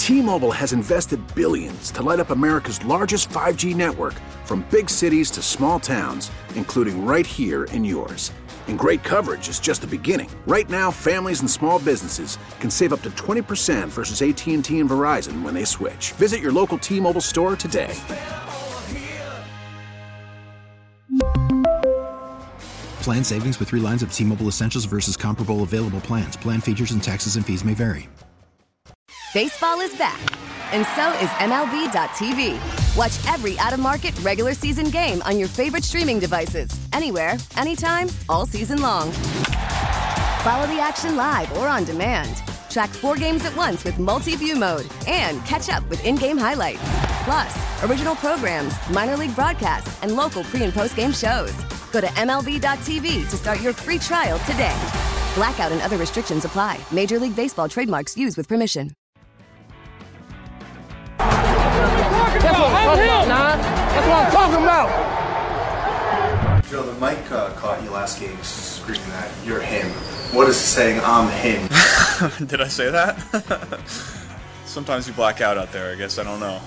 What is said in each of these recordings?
T-Mobile has invested billions to light up America's largest 5G network, from big cities to small towns, including right here in yours. And great coverage is just the beginning. Right now, families and small businesses can save up to 20% versus AT&T and Verizon when they switch. Visit your local T-Mobile store today. Plan savings with 3 lines of T-Mobile Essentials versus comparable available plans. Plan features and taxes and fees may vary. Baseball is back, and so is MLB.tv. Watch every out-of-market regular season game on your favorite streaming devices, anywhere, anytime, all season long. Follow the action live or on demand. Track 4 games at once with multi-view mode and catch up with in-game highlights. Plus, original programs, minor league broadcasts, and local pre- and post-game shows. Go to MLB.tv to start your free trial today. Blackout and other restrictions apply. Major League Baseball trademarks used with permission. That's what I'm talking about. Joe, the mic caught you last game screaming that you're him. What is saying I'm him? Did I say that? Sometimes you black out there, I guess. I don't know.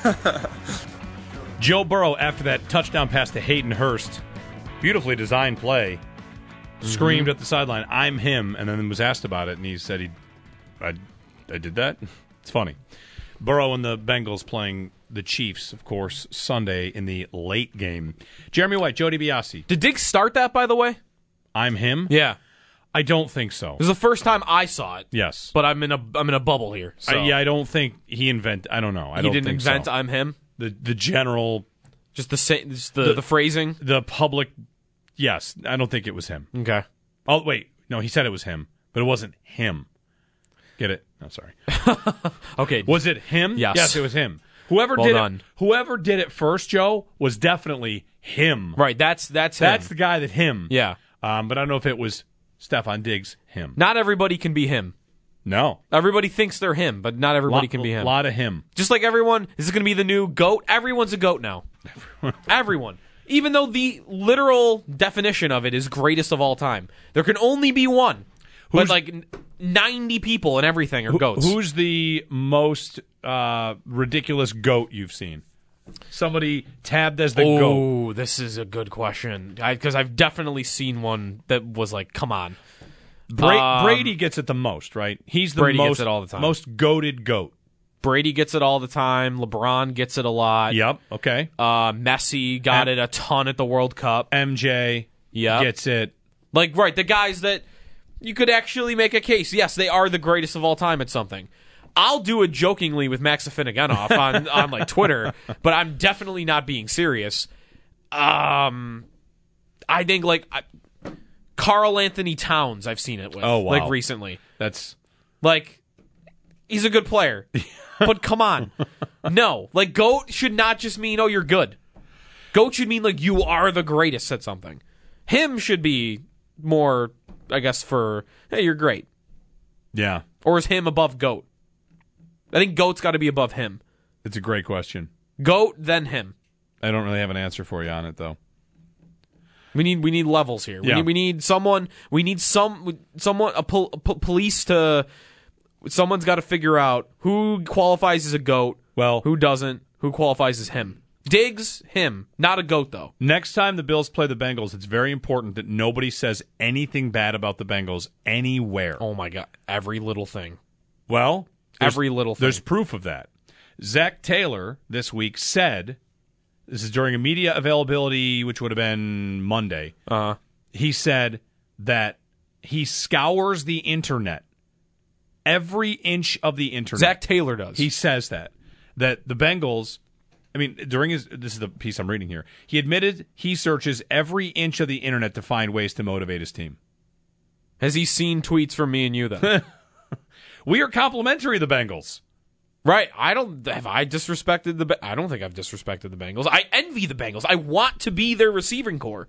Joe Burrow, after that touchdown pass to Hayden Hurst, beautifully designed play, screamed at the sideline, I'm him, and then was asked about it, and he said, I did that? It's funny. Burrow and the Bengals playing the Chiefs, of course, Sunday in the late game. Jeremy White, Joe DiBiase. Did Diggs start that, by the way? I'm him? Yeah. I don't think so. It was the first time I saw it. Yes. But I'm in a bubble here. So. I don't think he invented. I don't know. He didn't invent I'm him? The general. Just the phrasing? The public. Yes. I don't think it was him. Okay. Oh, wait. No, he said it was him, but it wasn't him. Get it? No, sorry. Okay. Was it him? Yes. Yes, it was him. Whoever did it first, Joe, was definitely him. Right, that's him. That's the guy that him. Yeah. But I don't know if it was Stefon Diggs, him. Not everybody can be him. No. Everybody thinks they're him, but not everybody can be him. A lot of him. Just like everyone, this is going to be the new GOAT. Everyone's a GOAT now. Everyone. Even though the literal definition of it is greatest of all time. There can only be one. But like 90 people and everything are GOATs. Who's the most ridiculous GOAT you've seen? Somebody tabbed as the GOAT. Oh, this is a good question. Because I've definitely seen one that was like, come on. Brady gets it the most, right? He's the Brady most, gets it all the time. Most goated GOAT. Brady gets it all the time. LeBron gets it a lot. Yep, okay. Messi got it a ton at the World Cup. MJ gets it. Like, right, the guys that you could actually make a case. Yes, they are the greatest of all time at something. I'll do it jokingly with Max Afinogenov on like Twitter, but I'm definitely not being serious. I think like Karl Anthony Towns, I've seen it with. Oh, wow. Like recently. That's like he's a good player, but come on, no. Like GOAT should not just mean you're good. GOAT should mean like you are the greatest at something. Him should be more, I guess, for hey, you're great. Yeah. Or is him above GOAT? I think GOAT's got to be above him. It's a great question. GOAT, then him. I don't really have an answer for you on it, though. We need levels here. We need someone. We need someone. Police to. Someone's got to figure out who qualifies as a GOAT. Well, who doesn't? Who qualifies as him? Diggs, him. Not a GOAT though. Next time the Bills play the Bengals, it's very important that nobody says anything bad about the Bengals anywhere. Oh my God! Every little thing. Well, every little thing. There's proof of that. Zach Taylor this week said. This is during a media availability, which would have been Monday. He said that he scours the internet, every inch of the internet. Zach Taylor does. He says that the Bengals. I mean, this is the piece I'm reading here. He admitted he searches every inch of the internet to find ways to motivate his team. Has he seen tweets from me and you then? We are complimentary of the Bengals. Right. I don't think I've disrespected the Bengals. I envy the Bengals. I want to be their receiving core.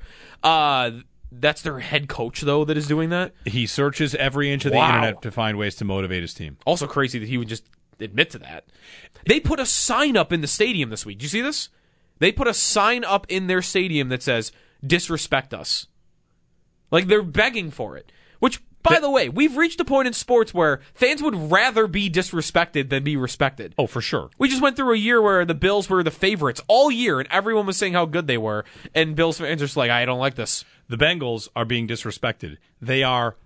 That's their head coach, though, that is doing that. He searches every inch of the internet to find ways to motivate his team. Also crazy that he would just admit to that. They put a sign up in the stadium this week. Did you see this? They put a sign up in their stadium that says, disrespect us. Like, they're begging for it. Which, By the way, we've reached a point in sports where fans would rather be disrespected than be respected. Oh, for sure. We just went through a year where the Bills were the favorites all year, and everyone was saying how good they were, and Bills fans are just like, I don't like this. The Bengals are being disrespected. They are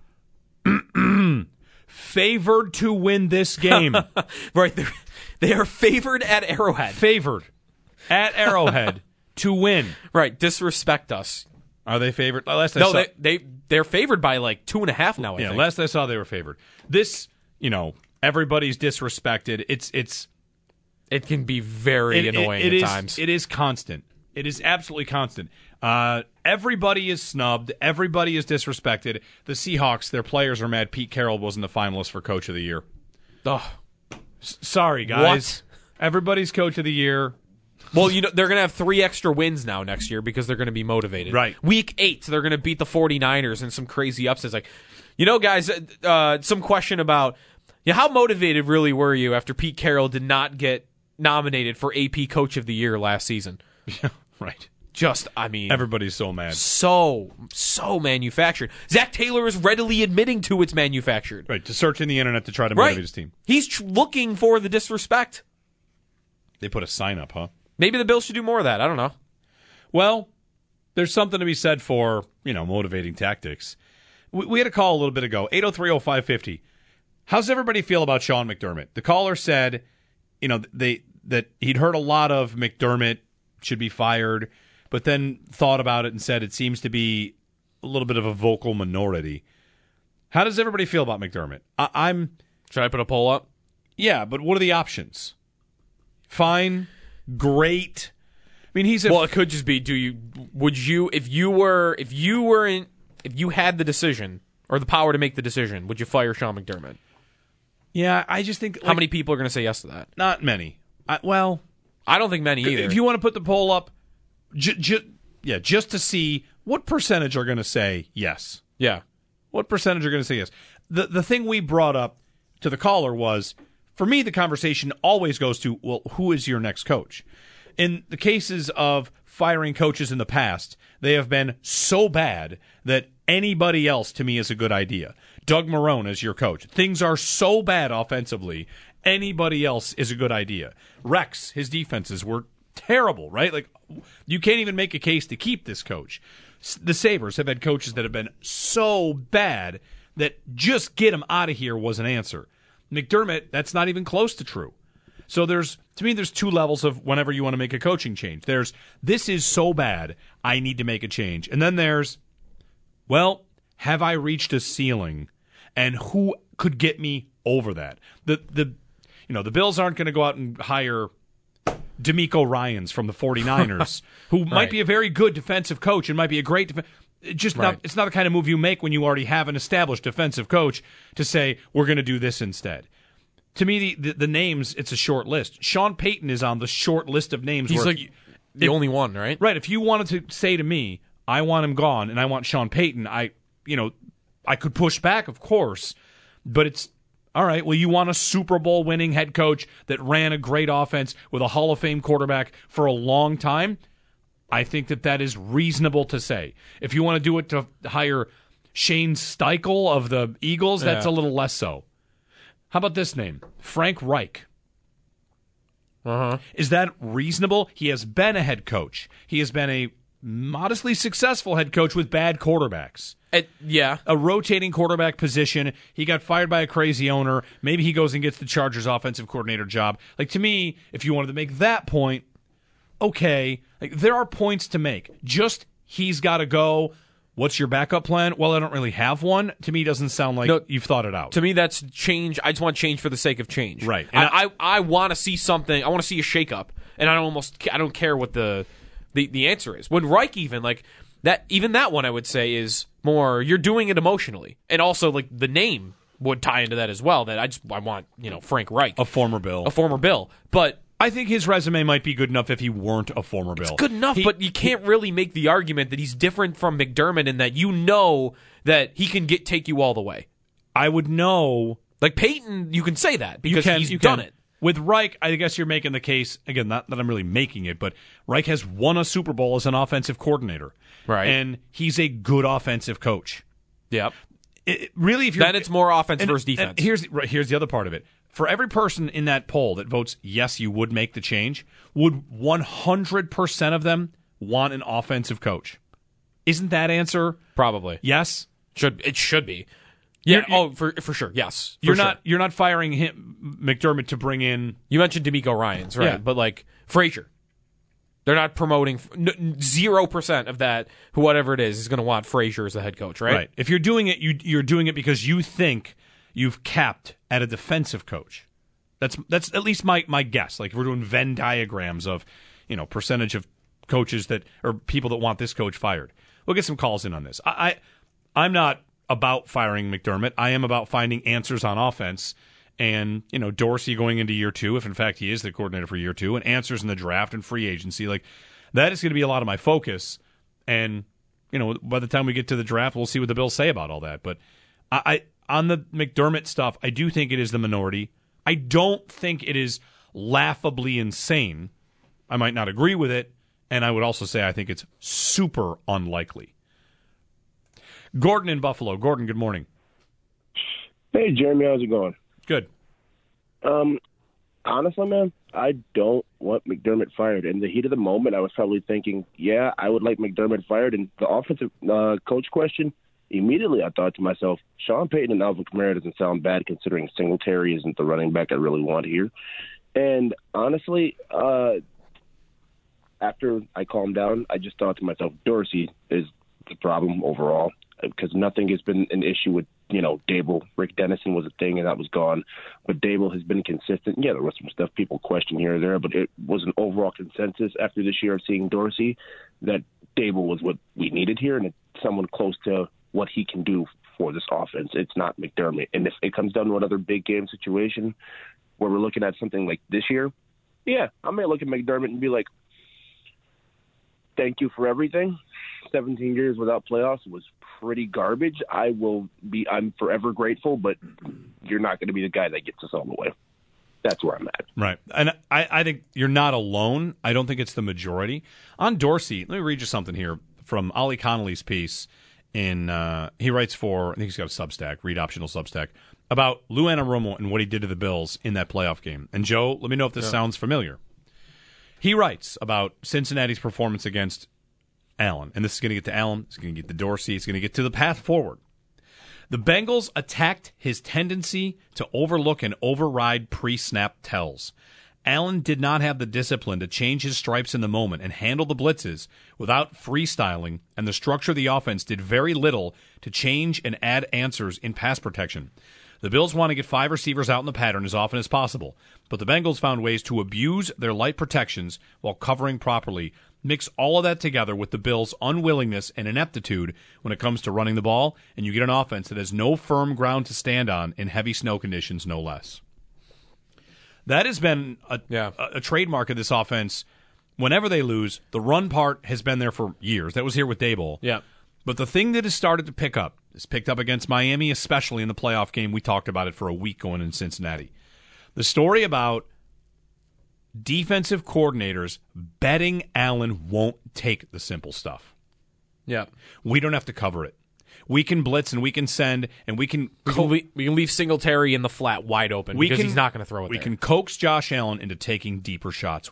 favored to win this game. Right. They are favored at Arrowhead. Favored at Arrowhead to win. Right. Disrespect us. Are they favored? They're favored by like 2.5 now, I think. Last I saw, they were favored. This, everybody's disrespected. It can be very annoying at times. It is constant. It is absolutely constant. Everybody is snubbed. Everybody is disrespected. The Seahawks, their players are mad Pete Carroll wasn't the finalist for Coach of the Year. Oh, sorry, guys. What? Everybody's Coach of the Year. Well, they're going to have 3 extra wins now next year because they're going to be motivated. Right. Week 8, they're going to beat the 49ers and some crazy upsets. Like, guys, some question about how motivated really were you after Pete Carroll did not get nominated for AP Coach of the Year last season? Yeah, right. Everybody's so mad. So manufactured. Zach Taylor is readily admitting to it's manufactured. Right, to search in the internet to try to motivate his team. He's looking for the disrespect. They put a sign up, huh? Maybe the Bills should do more of that. I don't know. Well, there's something to be said for, motivating tactics. We had a call a little bit ago, 803-0550. How's everybody feel about Sean McDermott? The caller said, that he'd heard a lot of McDermott should be fired, but then thought about it and said it seems to be a little bit of a vocal minority. How does everybody feel about McDermott? Should I put a poll up? Yeah, but what are the options? Fine. Great. I mean, it could just be, if you had the decision or the power to make the decision, would you fire Sean McDermott? Yeah, I just think... how many people are going to say yes to that? Not many. I don't think many either. If you want to put the poll up, just to see what percentage are going to say yes. Yeah. What percentage are going to say yes? The thing we brought up to the caller was, for me, the conversation always goes to, well, who is your next coach? In the cases of firing coaches in the past, they have been so bad that anybody else, to me, is a good idea. Doug Marrone as your coach. Things are so bad offensively, anybody else is a good idea. Rex, his defenses were terrible, right? Like, you can't even make a case to keep this coach. The Sabres have had coaches that have been so bad that just get him out of here was an answer. McDermott, that's not even close to true. So there's 2 levels of whenever you want to make a coaching change. There's, this is so bad, I need to make a change. And then there's, well, have I reached a ceiling? And who could get me over that? The Bills aren't going to go out and hire D'Amico Ryans from the 49ers, who might be a very good defensive coach and might be a great it's not the kind of move you make when you already have an established defensive coach to say, we're going to do this instead. To me, the names, it's a short list. Sean Payton is on the short list of names. He's the only one, right? Right. If you wanted to say to me, I want him gone and I want Sean Payton, I could push back, of course, but it's, all right, well, you want a Super Bowl winning head coach that ran a great offense with a Hall of Fame quarterback for a long time? I think that is reasonable to say. If you want to do it to hire Shane Steichen of the Eagles, that's a little less so. How about this name? Frank Reich. Is that reasonable? He has been a head coach. He has been a modestly successful head coach with bad quarterbacks. A rotating quarterback position. He got fired by a crazy owner. Maybe he goes and gets the Chargers offensive coordinator job. Like, to me, if you wanted to make that point, okay, like, there are points to make. Just, he's got to go. What's your backup plan? Well, I don't really have one. To me, doesn't sound like you've thought it out. To me, that's change. I just want change for the sake of change. Right. I want to see something. I want to see a shakeup, and I don't care what the answer is. When Reich even that one I would say is more, you're doing it emotionally, and also like the name would tie into that as well. That I want Frank Reich, a former Bill, but I think his resume might be good enough if he weren't a former Bill. It's good enough, but you can't really make the argument that he's different from McDermott in that that he can take you all the way. I would know. Like Peyton, you can say that because he's done it. With Reich, I guess you're making the case, again, not that I'm really making it, but Reich has won a Super Bowl as an offensive coordinator. Right. And he's a good offensive coach. Yep. really, if you're then it's more offense versus defense. And here's the other part of it. For every person in that poll that votes yes, you would make the change, would 100% of them want an offensive coach? Isn't that answer probably yes? It should be. Yeah. For sure. Yes. You're not firing McDermott to bring in. You mentioned D'Amico Ryans, right? Yeah. But like Frazier, they're not promoting 0% of that. Whatever it is going to want Frazier as the head coach, right? Right. If you're doing it, you're doing it because you think you've capped at a defensive coach. That's at least my guess. Like if we're doing Venn diagrams of percentage of coaches that or people that want this coach fired. We'll get some calls in on this. I'm not about firing McDermott. I am about finding answers on offense. And, Dorsey going into year 2, if in fact he is the coordinator for year 2, and answers in the draft and free agency. Like, that is going to be a lot of my focus. And, by the time we get to the draft, we'll see what the Bills say about all that. But I on the McDermott stuff, I do think it is the minority. I don't think it is laughably insane. I might not agree with it. And I would also say I think it's super unlikely. Gordon in Buffalo. Gordon, good morning. Hey, Jeremy, how's it going? Good. Honestly, man, I don't want McDermott fired. In the heat of the moment, I was probably thinking, yeah, I would like McDermott fired. And the offensive coach question, immediately I thought to myself, Sean Payton and Alvin Kamara doesn't sound bad considering Singletary isn't the running back I really want here. And honestly, after I calmed down, I just thought to myself, Dorsey is the problem overall because nothing has been an issue with, Dable. Rick Dennison was a thing and that was gone. But Dable has been consistent. Yeah, there was some stuff people question here or there, but it was an overall consensus after this year of seeing Dorsey that Dable was what we needed here and it's someone close to what he can do for this offense. It's not McDermott. And if it comes down to another big game situation where we're looking at something like this year, yeah, I may look at McDermott and be like, thank you for everything. 17 years without playoffs was pretty garbage. I'm forever grateful, but you're not going to be the guy that gets us all the way. That's where I'm at. Right. And I think you're not alone. I don't think it's the majority. On Dorsey, let me read you something here from Ollie Connolly's piece. He writes for, I think he's got a Substack, Read Optional Substack, about Lou Anarumo and what he did to the Bills in that playoff game. And Joe, let me know if this sounds familiar. He writes about Cincinnati's performance against Allen. And this is going to get to Allen. It's going to get to Dorsey. It's going to get to the path forward. The Bengals attacked his tendency to overlook and override pre-snap tells. Allen did not have the discipline to change his stripes in the moment and handle the blitzes without freestyling, and the structure of the offense did very little to change and add answers in pass protection. The Bills want to get 5 receivers out in the pattern as often as possible, but the Bengals found ways to abuse their light protections while covering properly. Mix all of that together with the Bills' unwillingness and ineptitude when it comes to running the ball, and you get an offense that has no firm ground to stand on in heavy snow conditions, no less. That has been a trademark of this offense. Whenever they lose, the run part has been there for years. That was here with Daboll. Yeah. But the thing that has started to pick up is picked up against Miami, especially in the playoff game. We talked about it for a week going in Cincinnati. The story about defensive coordinators betting Allen won't take the simple stuff. Yeah. We don't have to cover it. We can blitz and we can send and we can leave Singletary in the flat wide open because he's not going to throw it. We can coax Josh Allen into taking deeper shots.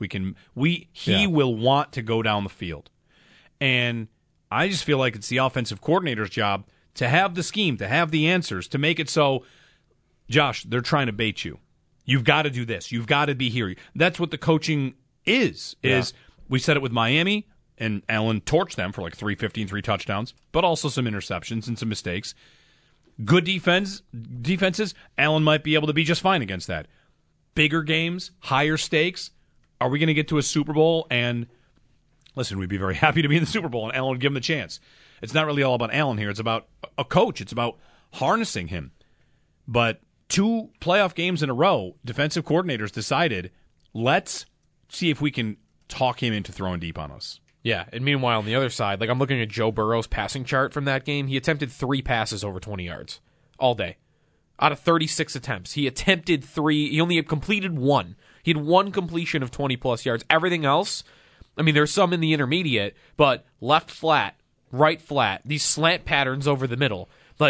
He will want to go down the field. And I just feel like it's the offensive coordinator's job to have the scheme, to have the answers, to make it so, Josh, they're trying to bait you. You've got to do this. You've got to be here. That's what the coaching is. We said it with Miami, and Allen torched them for like 350 and 3 touchdowns, but also some interceptions and some mistakes. Good defenses, Allen might be able to be just fine against that. Bigger games, higher stakes. Are we going to get to a Super Bowl? And listen, we'd be very happy to be in the Super Bowl, and Allen would give him the chance. It's not really all about Allen here. It's about a coach. It's about harnessing him. But 2 playoff games in a row, defensive coordinators decided, let's see if we can talk him into throwing deep on us. Yeah, and meanwhile, on the other side, like I'm looking at Joe Burrow's passing chart from that game. He attempted 3 passes over 20 yards all day. Out of 36 attempts, he attempted 3. He only had completed 1. He had 1 completion of 20-plus yards. Everything else, I mean, there's some in the intermediate, but left flat, right flat, these slant patterns over the middle. Like,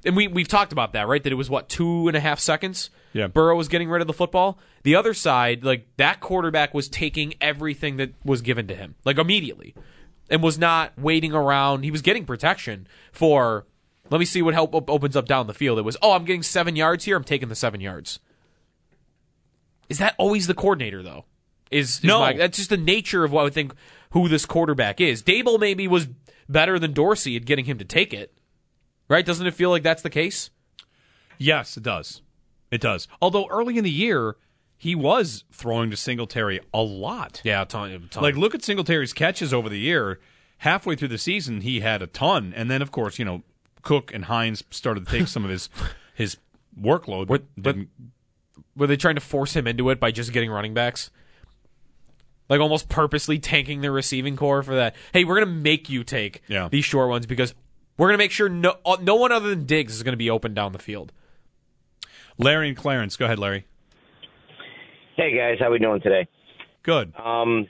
and we've talked about that, right? That it was, 2.5 seconds? Yeah. Burrow was getting rid of the football. The other side, like, that quarterback was taking everything that was given to him, like, immediately, and was not waiting around. He was getting protection for, let me see what help opens up down the field. It was, I'm getting 7 yards here, I'm taking the 7 yards. Is that always the coordinator, though? No. That's just the nature of what I think who this quarterback is. Dable maybe was better than Dorsey at getting him to take it, right? Doesn't it feel like that's the case? Yes, it does. It does. Although early in the year, he was throwing to Singletary a lot. Yeah, a ton. Like, look at Singletary's catches over the year. Halfway through the season, he had a ton. And then, of course, Cook and Hines started to take some of his workload. Were they trying to force him into it by just getting running backs? Like, almost purposely tanking the receiving core for that. Hey, we're going to make you take these short ones because we're going to make sure no one other than Diggs is going to be open down the field. Larry and Clarence. Go ahead, Larry. Hey, guys. How we doing today? Good. I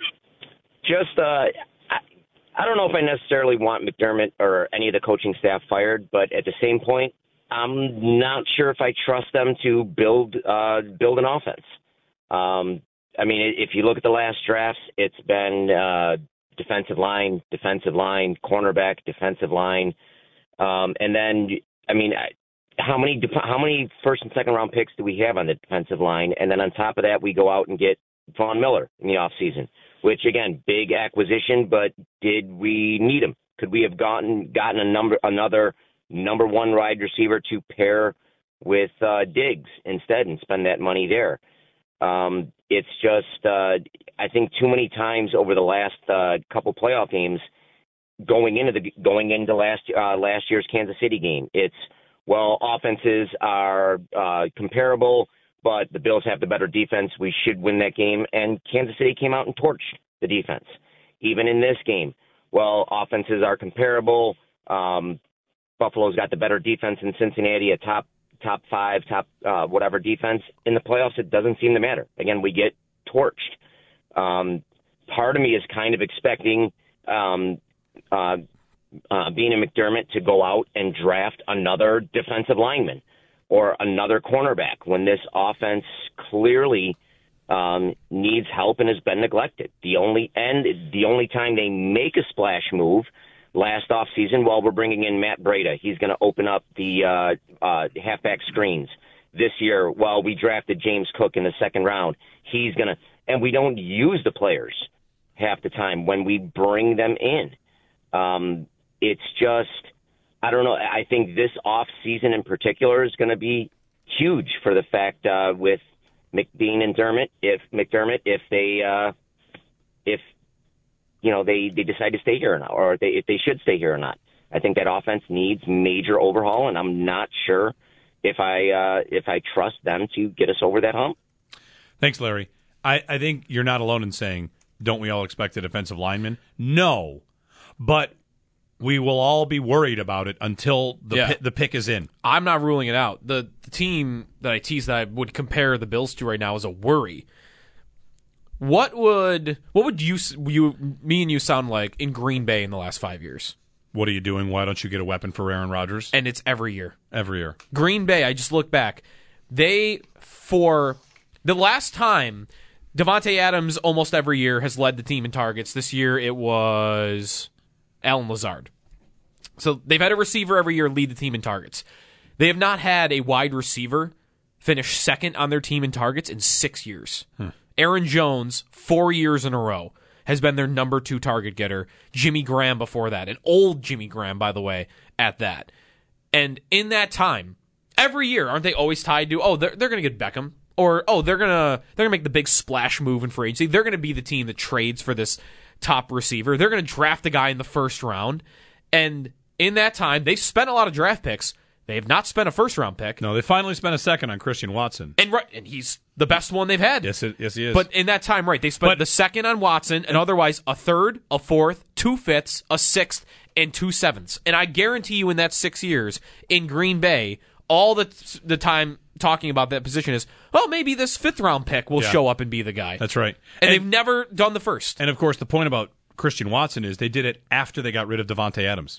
don't know if I necessarily want McDermott or any of the coaching staff fired, but at the same point, I'm not sure if I trust them to build an offense. If you look at the last drafts, it's been defensive line, cornerback, defensive line, and then how many first and second round picks do we have on the defensive line? And then on top of that, we go out and get Von Miller in the offseason, which again, big acquisition, but did we need him? Could we have gotten another number one wide receiver to pair with Diggs instead and spend that money there? It's just, I think too many times over the last couple playoff games, going into last year's Kansas City game, it's, offenses are comparable, but the Bills have the better defense. We should win that game. And Kansas City came out and torched the defense. Even in this game, offenses are comparable. Buffalo's got the better defense in Cincinnati, a top five, whatever defense. In the playoffs, it doesn't seem to matter. Again, we get torched. Part of me is kind of expecting being a McDermott to go out and draft another defensive lineman or another cornerback when this offense clearly needs help and has been neglected. The only time they make a splash move last offseason, we're bringing in Matt Breida. He's going to open up the halfback screens. This year, we drafted James Cook in the second round. He's going to – and we don't use the players half the time when we bring them in. It's just – I don't know. I think this offseason in particular is going to be huge for the fact with McBean and McDermott, if they decide to stay here or not, or if they should stay here or not. I think that offense needs major overhaul, and I'm not sure if I trust them to get us over that hump. Thanks, Larry. I think you're not alone in saying, don't we all expect a defensive lineman? No, but we will all be worried about it until the pick is in. I'm not ruling it out. The team that I tease that I would compare the Bills to right now is a worry. What would me and you sound like in Green Bay in the last 5 years? What are you doing? Why don't you get a weapon for Aaron Rodgers? And it's every year. Every year. Green Bay, I just look back. For the last time, Devontae Adams almost every year has led the team in targets. This year it was Allen Lazard. So they've had a receiver every year lead the team in targets. They have not had a wide receiver finish second on their team in targets in 6 years. Aaron Jones, 4 years in a row, has been their number 2 target getter. Jimmy Graham before that, an old Jimmy Graham, by the way, at that. And in that time, every year, aren't they always tied to, they're going to get Beckham, or they're going to make the big splash move in free agency. They're going to be the team that trades for this top receiver. They're going to draft a guy in the first round. And in that time, they've spent a lot of draft picks. They have not spent a first-round pick. No, they finally spent a second on Christian Watson. And he's the best one they've had. Yes, he is. But in that time, right, they spent the second on Watson, and otherwise a third, a fourth, 2 fifths, a sixth, and 2 sevenths. And I guarantee you in that 6 years in Green Bay, all the time talking about that position is, maybe this 5th-round pick will show up and be the guy. That's right. And they've never done the first. And, of course, the point about Christian Watson is they did it after they got rid of Devontae Adams.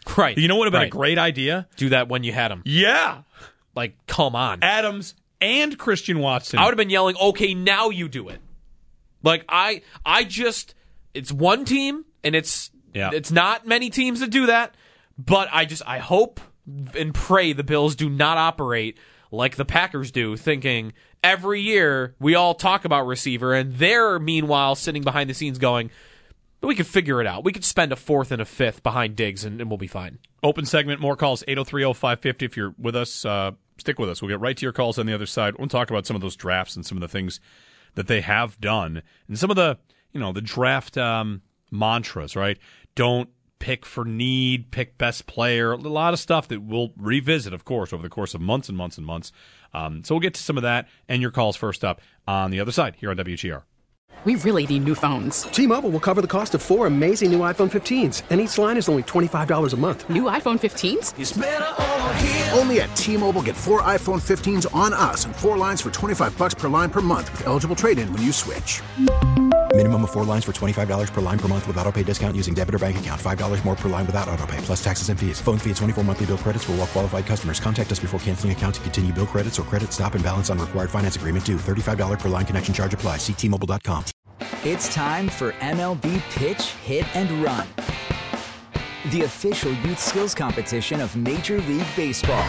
Right. You know what would have been a great idea? Do that when you had him. Yeah. Like, come on. Adams and Christian Watson. I would have been yelling, okay, now you do it. Like, it's one team, and it's not many teams that do that, but I hope and pray the Bills do not operate like the Packers do, thinking every year we all talk about receiver, and they're meanwhile sitting behind the scenes going, we could figure it out. We could spend a fourth and a fifth behind Diggs, and we'll be fine. Open segment, more calls, 803-0550. If you're with us, stick with us. We'll get right to your calls on the other side. We'll talk about some of those drafts and some of the things that they have done, and some of the draft mantras, right? Don't pick for need, pick best player, a lot of stuff that we'll revisit, of course, over the course of months and months and months. So we'll get to some of that and your calls first up on the other side here on WGR. We really need new phones. T-Mobile will cover the cost of 4 amazing new iPhone 15s, and each line is only $25 a month. New iPhone 15s? It's better over here. Only at T-Mobile, get 4 iPhone 15s on us and 4 lines for $25 per line per month with eligible trade-in when you switch. Minimum of 4 lines for $25 per line per month with autopay discount using debit or bank account. $5 more per line without autopay, plus taxes and fees. Phone fee at 24 monthly bill credits for well-qualified customers. Contact us before canceling account to continue bill credits or credit stop and balance on required finance agreement due. $35 per line connection charge applies. See T-Mobile.com. It's time for MLB Pitch, Hit, and Run, the official youth skills competition of Major League Baseball.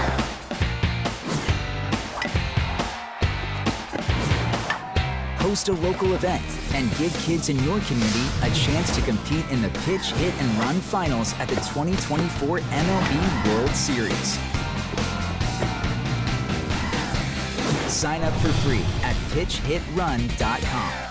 Host a local event and give kids in your community a chance to compete in the Pitch, Hit, and Run finals at the 2024 MLB World Series. Sign up for free at pitchhitrun.com.